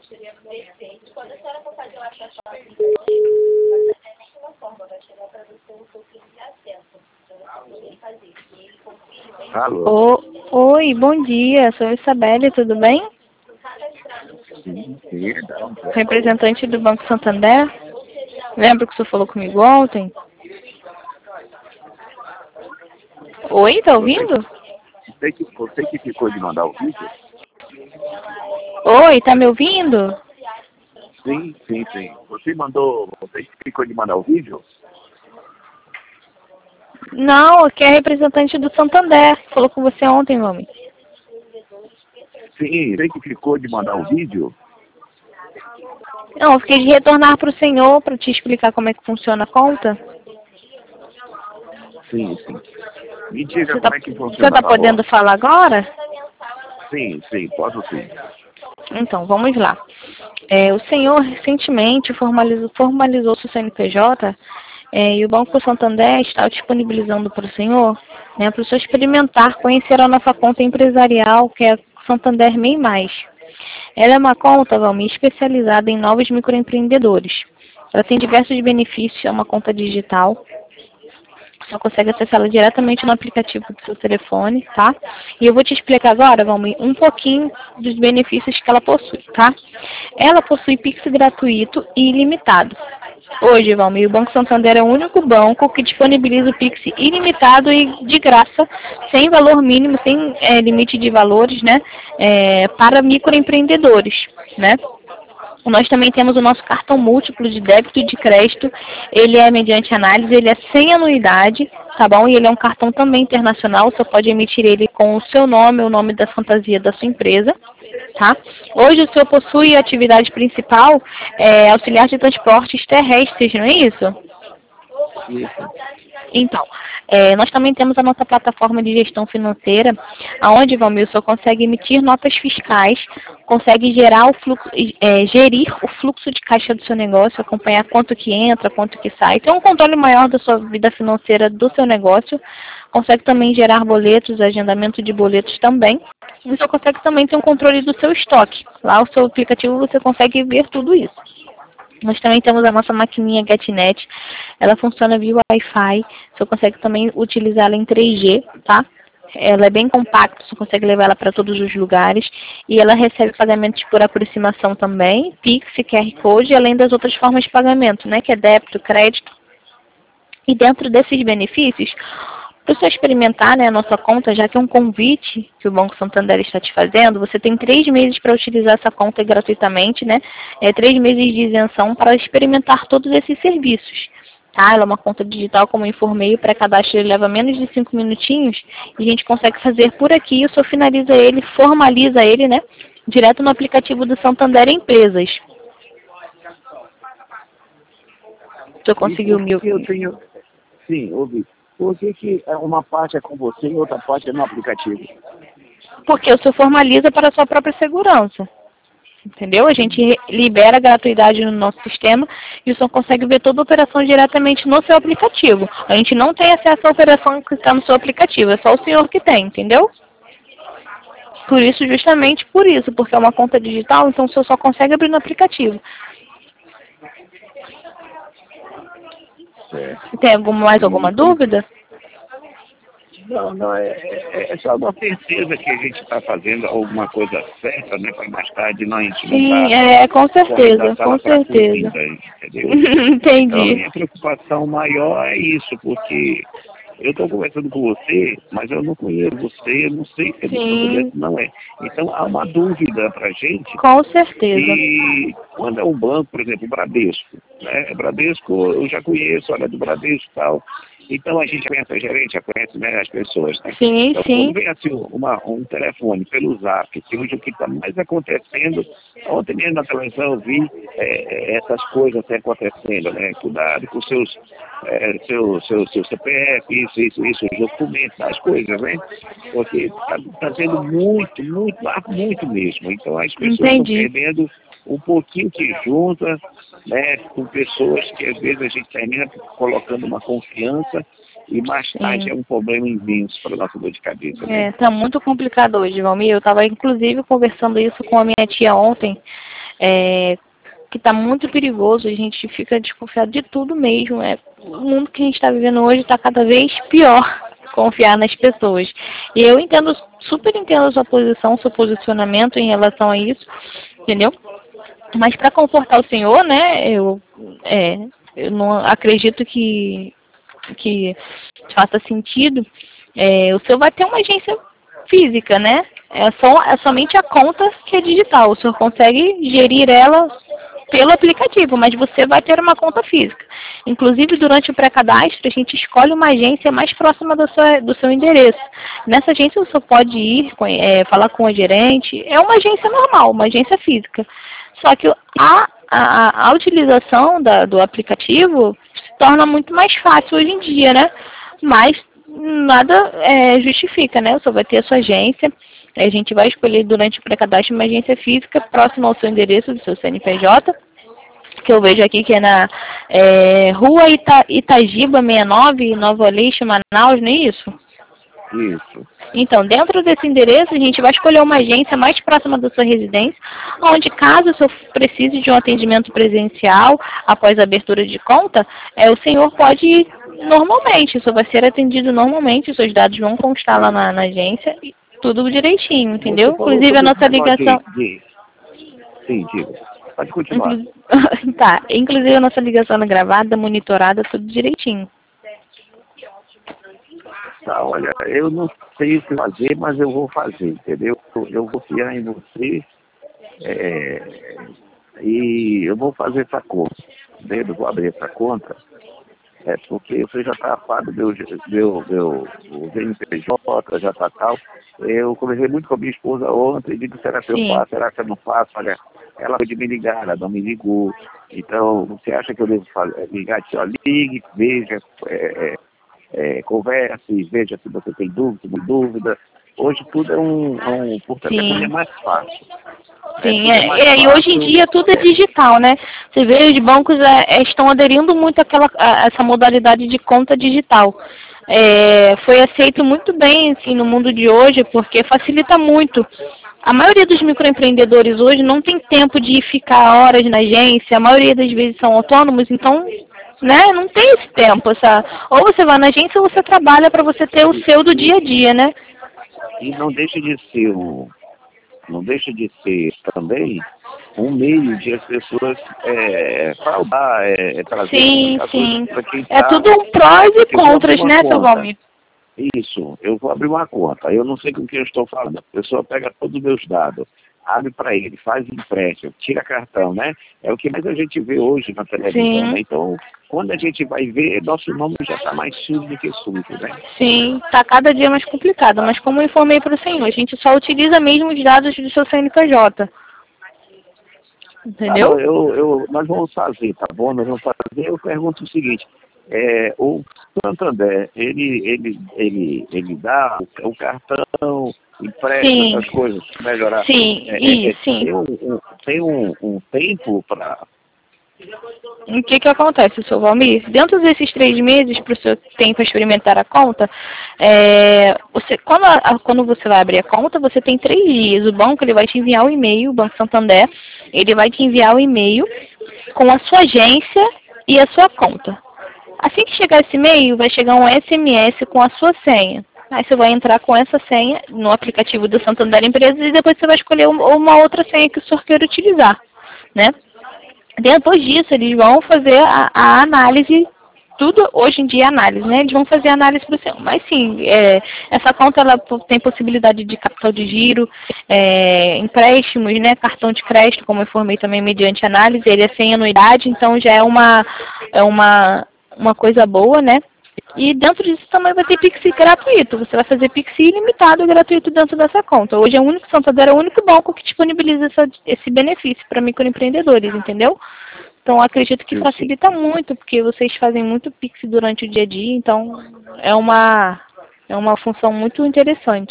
Perfeito. Quando a senhora for fazer o acesso à aplicação, vai fazer a mesma forma, vai chegar para você um pouquinho de acesso, para você poder fazer. E ele confirma. Alô? Oi, bom dia. Sou Isabelle, tudo bem? Sim, não. Representante do Banco Santander. Lembra que o senhor falou comigo ontem? Oi, tá ouvindo? Você que ficou de mandar o vídeo? Oi, tá me ouvindo? Sim. Você que ficou de mandar o vídeo? Não, aqui é representante do Santander. Falou com você ontem, homem. Sim, você que ficou de mandar o vídeo? Não, eu fiquei de retornar para o senhor para te explicar como é que funciona a conta. Sim. Me diga Você como é que funciona. Você tá podendo falar agora? Sim, posso sim. Então, vamos lá. O senhor recentemente formalizou seu CNPJ e o Banco Santander está disponibilizando para o senhor, né, para o senhor experimentar, conhecer a nossa conta empresarial, que é Santander MEI Mais. Ela é uma conta, Valmir, especializada em novos microempreendedores. Ela tem diversos benefícios, é uma conta digital. Você consegue acessá-la diretamente no aplicativo do seu telefone, tá? E eu vou te explicar agora, Valmir, um pouquinho dos benefícios que ela possui, tá? Ela possui Pix gratuito e ilimitado. Hoje, Valmir, o Banco Santander é o único banco que disponibiliza o Pix ilimitado e de graça, sem valor mínimo, sem limite de valores, né? Para microempreendedores, né? Nós também temos o nosso cartão múltiplo de débito e de crédito. Ele é mediante análise, ele é sem anuidade, tá bom? E ele é um cartão também internacional, você pode emitir ele com o seu nome, o nome da fantasia da sua empresa, tá? Hoje o senhor possui a atividade principal, auxiliar de transportes terrestres, não é isso? Isso. Então, nós também temos a nossa plataforma de gestão financeira, onde, Valmir, o senhor consegue emitir notas fiscais, consegue gerir o fluxo de caixa do seu negócio, acompanhar quanto que entra, quanto que sai, ter um controle maior da sua vida financeira do seu negócio, consegue também gerar boletos, agendamento de boletos também, e o senhor consegue também ter um controle do seu estoque. Lá no seu aplicativo você consegue ver tudo isso. Nós também temos a nossa maquininha GetNet, ela funciona via Wi-Fi, você consegue também utilizá-la em 3G, tá? Ela é bem compacta, você consegue levar ela para todos os lugares e ela recebe pagamentos por aproximação também, Pix, QR Code, além das outras formas de pagamento, né? Que é débito, crédito. E dentro desses benefícios, para você experimentar, né, a nossa conta, já que é um convite que o Banco Santander está te fazendo, você tem 3 meses para utilizar essa conta gratuitamente, né? 3 meses de isenção para experimentar todos esses serviços. Tá? Ela é uma conta digital, como eu informei, o pré-cadastro leva menos de 5 minutinhos e a gente consegue fazer por aqui, o senhor finaliza ele, formaliza ele, né? Direto no aplicativo do Santander Empresas. O senhor conseguiu me ouvir? Sim, ouvi. Por que uma parte é com você e outra parte é no aplicativo? Porque o senhor formaliza para a sua própria segurança. Entendeu? A gente libera a gratuidade no nosso sistema e o senhor consegue ver toda a operação diretamente no seu aplicativo. A gente não tem acesso à operação que está no seu aplicativo, é só o senhor que tem, entendeu? Por isso, justamente por isso, porque é uma conta digital, então o senhor só consegue abrir no aplicativo. Certo. Tem mais alguma dúvida? Não, é só uma certeza que a gente está fazendo alguma coisa certa, né, para mais tarde não a gente não Sim, tá com certeza, com certeza. Entendeu? Entendi. Então, a minha preocupação maior é isso, porque eu estou conversando com você, mas eu não conheço você, eu não sei se Sim. não é. Então, há uma dúvida para a gente. Com certeza. E quando é um banco, por exemplo, o Bradesco, né? Bradesco eu já conheço, olha do Bradesco e tal. Então a gente conhece a gerente, já conhece, né, as pessoas, né? Sim, então, sim. quando vem assim um telefone pelo Zap, que hoje o que está mais acontecendo, ontem mesmo na televisão eu vi essas coisas acontecendo, né? Cuidado com seu CPF, isso, os documentos, as coisas, né? Porque está tendo muito mesmo. Então as pessoas estão perdendo um pouquinho que junta, né, com pessoas que às vezes a gente termina colocando uma confiança e mais tarde é um problema imenso para a nossa dor de cabeça. Né? Tá muito complicado hoje, Valmir. Eu estava inclusive conversando isso com a minha tia ontem. que está muito perigoso, a gente fica desconfiado de tudo mesmo. O mundo que a gente está vivendo hoje está cada vez pior confiar nas pessoas. E eu entendo, super entendo a sua posição, seu posicionamento em relação a isso, entendeu? Mas para confortar o senhor, né, eu não acredito que faça sentido. O senhor vai ter uma agência física, né? É somente a conta que é digital. O senhor consegue gerir ela pelo aplicativo, mas você vai ter uma conta física. Inclusive, durante o pré-cadastro, a gente escolhe uma agência mais próxima do seu endereço. Nessa agência, você pode ir, falar com a gerente. É uma agência normal, uma agência física. Só que a utilização do aplicativo se torna muito mais fácil hoje em dia, né? Mas nada justifica, né? Você vai ter a sua agência. A gente vai escolher durante o pré-cadastro uma agência física próxima ao seu endereço do seu CNPJ, que eu vejo aqui que é na Rua Itagiba 69, Nova Aleixo, Manaus, não é isso? Isso. Então, dentro desse endereço, a gente vai escolher uma agência mais próxima da sua residência, onde caso o senhor precise de um atendimento presencial após a abertura de conta, o senhor pode ir normalmente, o senhor vai ser atendido normalmente, os seus dados vão constar lá na agência, tudo direitinho, entendeu? Inclusive a nossa ligação... Sim, diga. Pode continuar. Tá, inclusive a nossa ligação é gravada, monitorada, tudo direitinho. Tá, olha, eu não sei o que fazer, mas eu vou fazer, entendeu? Eu vou confiar em você e eu vou fazer essa conta, entendeu? Vou abrir essa conta, porque você já está pago meu CNPJ, já está tal. Eu conversei muito com a minha esposa ontem e disse, será que eu faço, será que eu não faço? Olha, ela pode me ligar, ela não me ligou. Então, você acha que eu devo ligar? Ligue, veja, converse, veja se você tem dúvida. Hoje tudo por telefone é mais fácil. Sim, e hoje em dia tudo é digital, né? Você vê, os bancos estão aderindo muito a essa modalidade de conta digital. Foi aceito muito bem assim, no mundo de hoje, porque facilita muito. A maioria dos microempreendedores hoje não tem tempo de ficar horas na agência, a maioria das vezes são autônomos, então, né, não tem esse tempo. Ou você vai na agência ou você trabalha para você ter o seu do dia a dia, né? E não deixa de ser também um meio de as pessoas fraudar, trazer... Sim. Tudo um prós e contras, né, seu Valmir? Isso, eu vou abrir uma conta, eu não sei com quem eu estou falando, a pessoa pega todos os meus dados, abre para ele, faz empréstimo, tira cartão, né? É o que mais a gente vê hoje na televisão, né? Então, quando a gente vai ver, nosso nome já está mais sujo do que sujo, né? Sim, está cada dia mais complicado, mas como eu informei para o senhor, a gente só utiliza mesmo os dados do seu CNPJ. Entendeu? Tá, nós vamos fazer, tá bom? Nós vamos fazer, eu pergunto o seguinte, o Santander, ele dá o cartão, empresta essas coisas para melhorar. Sim. Tem um tempo para... O que acontece, seu Valmir? Dentro desses 3 meses, para o seu tempo experimentar a conta, quando você vai abrir a conta, você tem 3 dias. O banco ele vai te enviar um e-mail, o Banco Santander, ele vai te enviar um e-mail com a sua agência e a sua conta. Assim que chegar esse e-mail, vai chegar um SMS com a sua senha. Aí você vai entrar com essa senha no aplicativo do Santander Empresas e depois você vai escolher uma outra senha que o senhor queira utilizar, né? Depois disso, eles vão fazer a análise, tudo hoje em dia é análise, né? Eles vão fazer a análise para o senhor. Mas sim, essa conta ela tem possibilidade de capital de giro, empréstimos, né? Cartão de crédito, como eu informei também mediante análise, ele é sem anuidade, então já é uma coisa boa, né? E dentro disso também vai ter Pix gratuito. Você vai fazer Pix ilimitado e gratuito dentro dessa conta. Hoje Santander é o único banco que disponibiliza esse benefício para microempreendedores, entendeu? Então acredito que facilita muito, porque vocês fazem muito Pix durante o dia a dia, então é uma função muito interessante.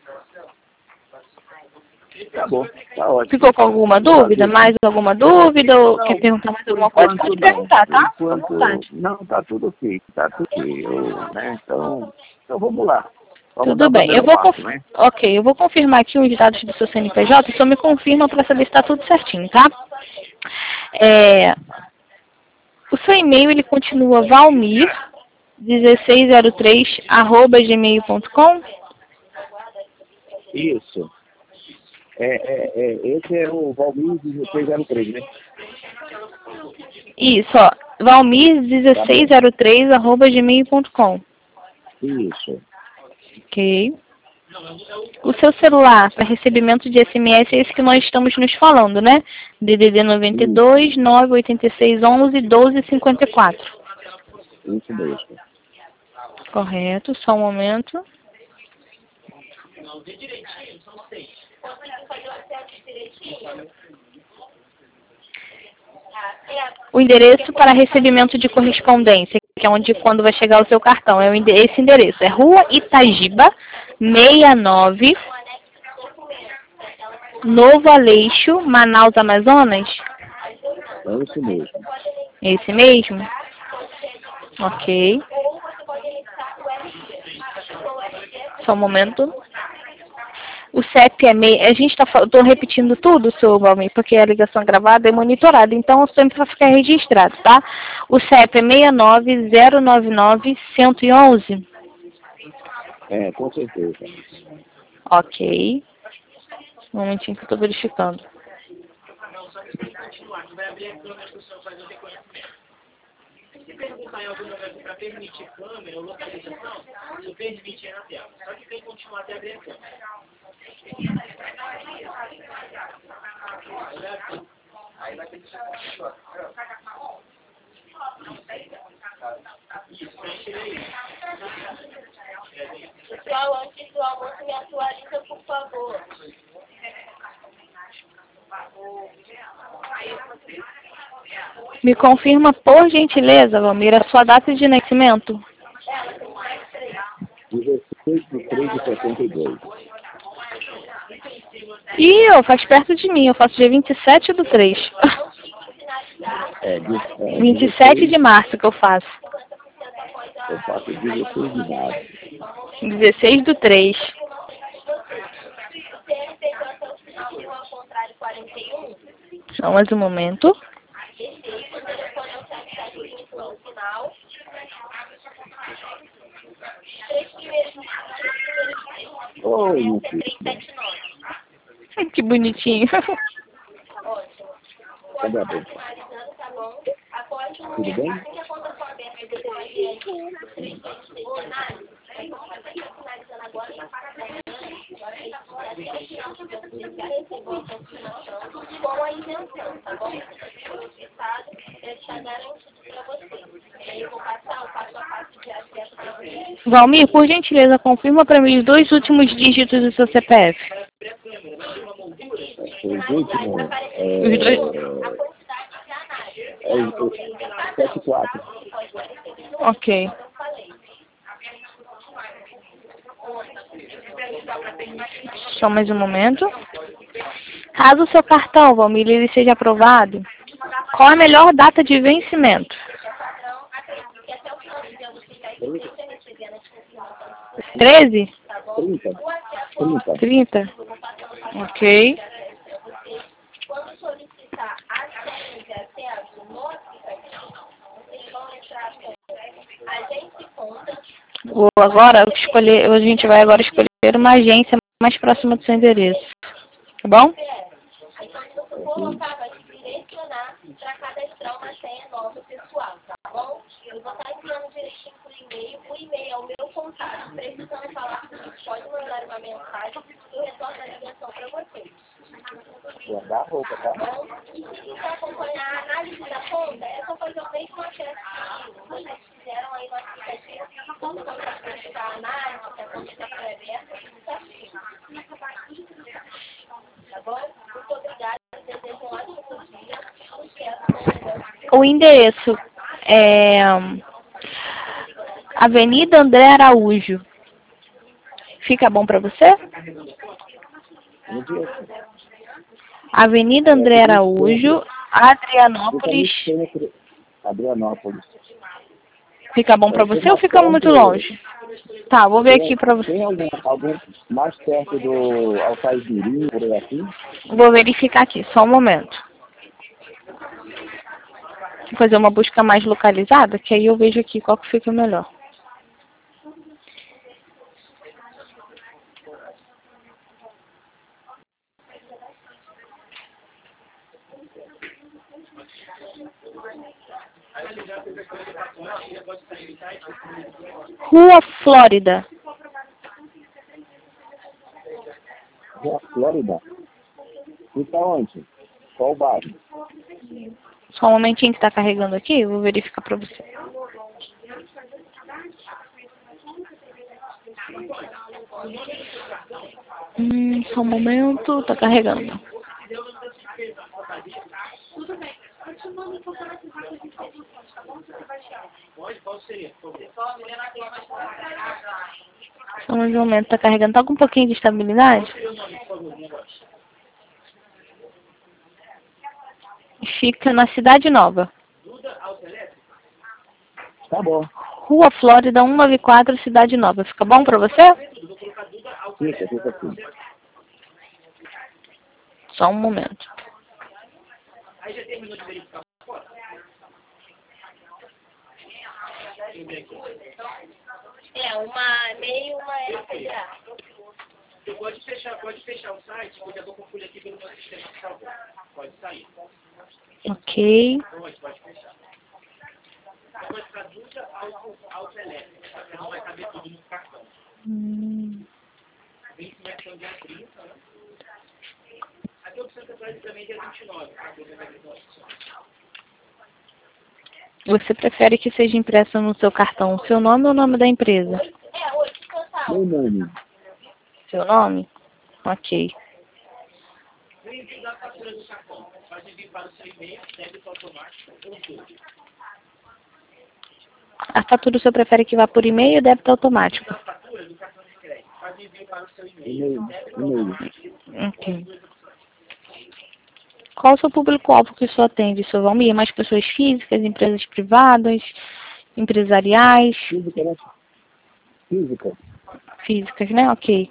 Tá bom, tá ótimo. Ficou com alguma dúvida? Mais alguma dúvida? Ou quer perguntar mais alguma coisa? Pode perguntar, tá? Não, tá tudo ok, Então vamos lá. Tudo bem, eu vou confirmar aqui os dados do seu CNPJ, o senhor me confirma para saber se está tudo certinho, tá? O seu e-mail, ele continua valmir1603@gmail.com? Isso. Esse é o Valmir 1603, né? Isso, ó. valmir1603@gmail.com. Isso. Ok. O seu celular para recebimento de SMS é esse que nós estamos nos falando, né? DDD 92 986 11 12 54. Isso mesmo. Correto, só um momento. O endereço para recebimento de correspondência, que é onde quando vai chegar o seu cartão, é esse endereço. É Rua Itagiba, 69, Novo Aleixo, Manaus, Amazonas? É isso mesmo. É esse mesmo? Ok. Só um momento. O CEP é meio... A gente estou repetindo tudo, seu Valmir, porque a ligação gravada é monitorada, então sempre vai ficar registrado, tá? O CEP é 69099-111. Com certeza. Ok. Um momentinho que eu estou verificando. Se perguntar em algum momento para permitir câmera ou localização, se permite na tela. Só que tem que continuar até abrir a câmera. Aí vai ter que Pessoal, antes do almoço, me atualiza, por favor. Me confirma, por gentileza, Valmir, a sua data de nascimento. 16/3/72. Ih, faz perto de mim, eu faço dia 27/3. 27 de março que eu faço. Eu faço 16 de março. 16/3. Só mais um momento. Oi, meu filho. Que bonitinho. Cadê a boca? Tudo bem? Com a isenção, tá bom? O Estado está garantido para você. Aí eu vou passar o passo a passo de acesso para você. Valmir, por gentileza, confirma para mim os 2 últimos dígitos do seu CPF. Os últimos. Os dois? 74. Ok. Só mais um momento. Caso o seu cartão, Valmir, ele seja aprovado, qual a melhor data de vencimento? 13? 30? Ok. Quando solicitar a senha de acesso no aplicativo, vocês vão entrar com agente conta. A gente vai agora escolher uma agência mais próxima do seu endereço. Tá bom? Aí quando você colocar, vai te direcionar para cadastrar uma senha nova pessoal, tá bom? Eu vou estar enviando direitinho por e-mail. O e-mail é o meu contato. Precisando falar comigo, pode mandar uma mensagem. Eu retorno a ligação para vocês. Guardar a roupa, tá? E se quiser acompanhar a análise da conta, é só fazer o mesmo acesso que vocês fizeram aí no aplicativo. Quando você vai a análise, que a conta está pré-aberta, tudo certinho. Tá bom? Muito obrigada. Desejo um ótimo dia. Sucesso no negócio. O endereço é Avenida André Araújo. Fica bom para você? Avenida André Araújo, Adrianópolis. Adrianópolis. Fica bom para você ou fica muito longe? Tá, vou ver aqui para você. Tem algum mais perto do Alcaide Mirim, por aí assim? Vou verificar aqui, só um momento. Vou fazer uma busca mais localizada, que aí eu vejo aqui qual que fica melhor. Rua Flórida. Rua Flórida? Fica onde? Qual bairro? Só um momentinho que está carregando aqui, eu vou verificar para você. Só um momento, está carregando. Só um momento, está carregando. Está com um pouquinho de estabilidade? Fica na Cidade Nova. Tá bom. Rua Flórida, 194, Cidade Nova. Fica bom para você? Fica assim. Só um momento. Aí já terminou de verificar a foto? Uma meio, uma RPA. Você pode fechar o site, porque eu estou com folha aqui pelo meu sistema, por favor. Pode sair. Ok. Pode fechar. Você pode ficar dúvida autoelétrica, você não vai caber tudo no cartão. Vencimento dia 30, né? Aqui a opção que eu trago também é dia 29, Você prefere que seja impresso no seu cartão o seu nome ou o nome da empresa? Meu nome. Seu nome? Ok. O envio da fatura do cartão faz envio para o seu e-mail, débito automático ou tudo. A fatura o senhor prefere que vá por e-mail ou débito automático? A fatura do cartão de crédito faz envio para o seu e-mail, débito automático. Ok. Qual o seu público-alvo que o senhor atende, Sr. Valmir? Mais pessoas físicas, empresas privadas, empresariais? Física, né? Física. Físicas, né? Ok.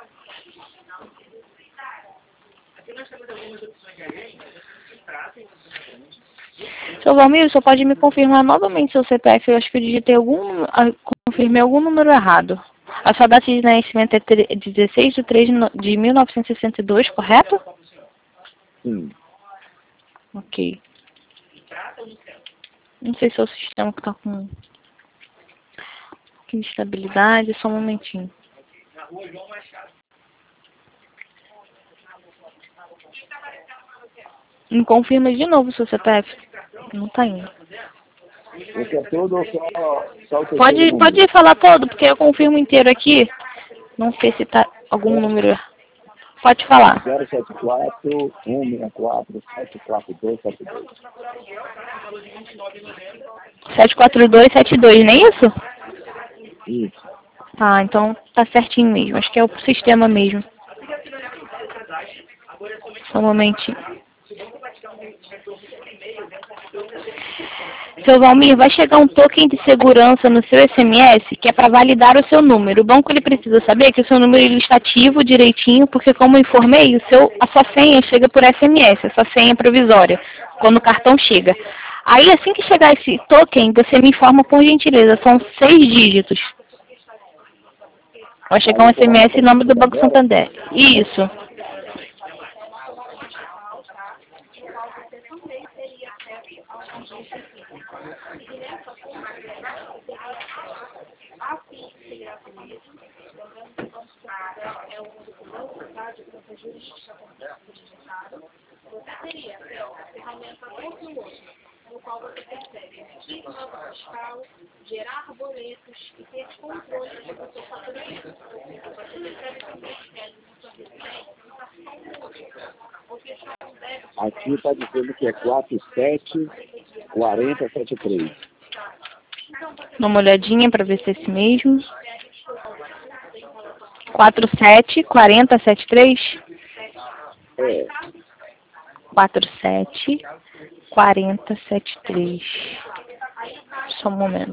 Aqui nós temos algumas opções de agenda, que tratam Sr. Valmir, o senhor pode me confirmar novamente seu CPF? Eu acho que eu digitei confirmei algum número errado. A sua data de nascimento é 16 de 3 de 1962, correto? Sim. Ok. Não sei se é o sistema que está com um pouquinho de estabilidade, só um momentinho. na rua João Machado. Me confirma de novo o seu CPF. Não está indo. Esse é todo ou só o terceiro Pode número? falar todo, porque eu confirmo inteiro aqui. Não sei se está algum número. Pode falar. 074 164 742 72. 74272, não é isso? Isso. Ah, então tá certinho mesmo. Acho que é o sistema mesmo. Só um momentinho. Seu Valmir, vai chegar um token de segurança no seu SMS que é para validar o seu número. O banco ele precisa saber que o seu número ele está ativo direitinho, porque como eu informei, a sua senha chega por SMS, a sua senha é provisória, quando o cartão chega. Aí assim que chegar esse token, você me informa por gentileza, são 6 dígitos. Vai chegar um SMS em nome do Banco Santander. Isso. Gerar boletos e ter controle do seu faturamento. Aqui está dizendo que é 474073. Dá uma olhadinha para ver se é esse mesmo. 474073? É. 474073. Só um momento.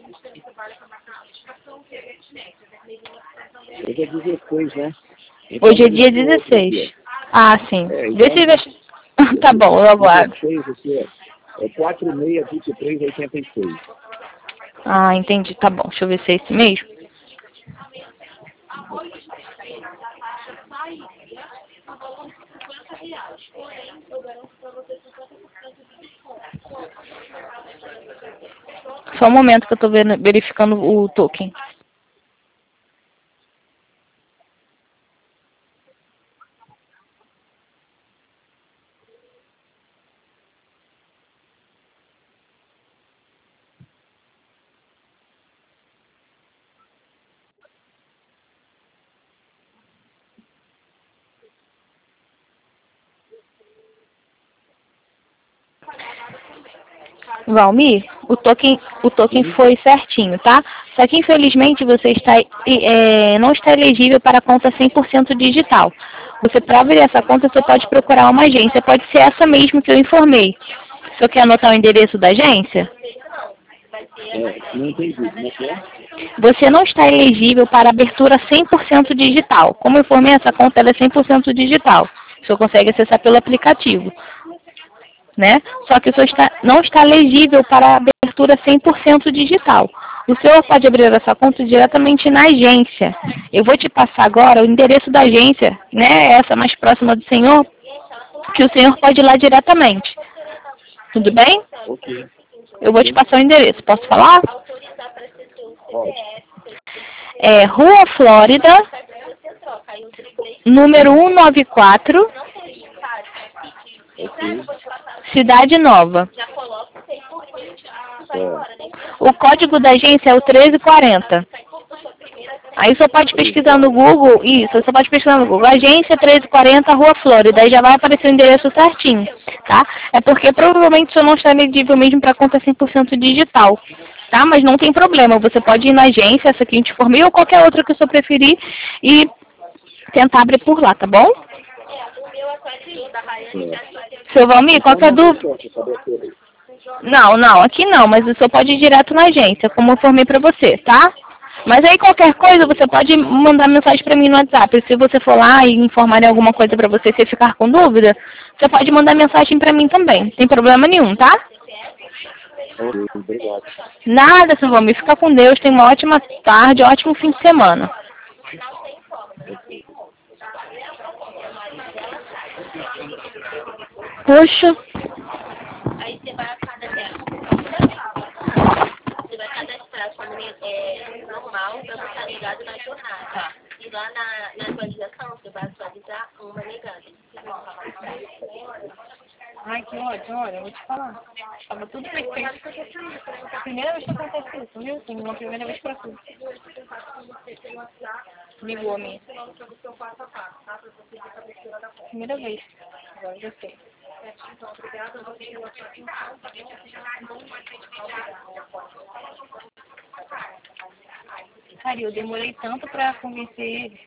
Hoje é 16, né? Então, Hoje é dia 16. Ah, sim. É, Vê se... Tá bom, eu aguardo. 16 aqui, É 462386. Ah, entendi. Tá bom. Deixa eu ver se é esse mesmo. Só um momento que eu tô verificando o token. Valmir, o token foi certinho, tá? Só que infelizmente você não está elegível para a conta 100% digital. Você, para abrir essa conta, você pode procurar uma agência. Pode ser essa mesmo que eu informei. O senhor quer anotar o endereço da agência? Não entendi. Como é que é? Você não está elegível para abertura 100% digital. Como eu informei, essa conta ela é 100% digital. O senhor consegue acessar pelo aplicativo, né? Só que o senhor não está elegível para a abertura 100% digital. O senhor pode abrir essa conta diretamente na agência. Eu vou te passar agora o endereço da agência, né? Essa mais próxima do senhor, que o senhor pode ir lá diretamente. Tudo bem? Ok. Eu vou te passar o endereço. Posso falar? Pode. É Rua Flórida, número 194, Cidade Nova. O código da agência é o 1340. Aí você pode pesquisar no Google, você pode pesquisar no Google, agência 1340, Rua Flórida, aí já vai aparecer o endereço certinho, tá? É porque provavelmente o senhor não está elegível mesmo para conta 100% digital, tá? Mas não tem problema, você pode ir na agência, essa que eu te informei, ou qualquer outra que o senhor preferir, e tentar abrir por lá, tá bom? Seu Valmir, qualquer dúvida? Não, aqui não, mas o senhor pode ir direto na agência, como eu informei para você, tá? Mas aí qualquer coisa, você pode mandar mensagem para mim no WhatsApp. Se você for lá e informarem alguma coisa para você, se ficar com dúvida, você pode mandar mensagem para mim também. Não tem problema nenhum, tá? Obrigado. Nada, seu Valmir. Fica com Deus. Tenha uma ótima tarde, um ótimo fim de semana. Puxa. Aí você vai cadastrar sua normal para você estar ligado na jornada. E lá na atualização você vai atualizar uma negada. Ai, que ódio, olha, eu vou te falar. Tava tudo perfeito. Primeira vez que acontece isso, viu? Tem uma primeira vez pra tudo. Ligou a minha. Primeira vez. Agora já sei. Cara, eu demorei tanto pra convencer ele.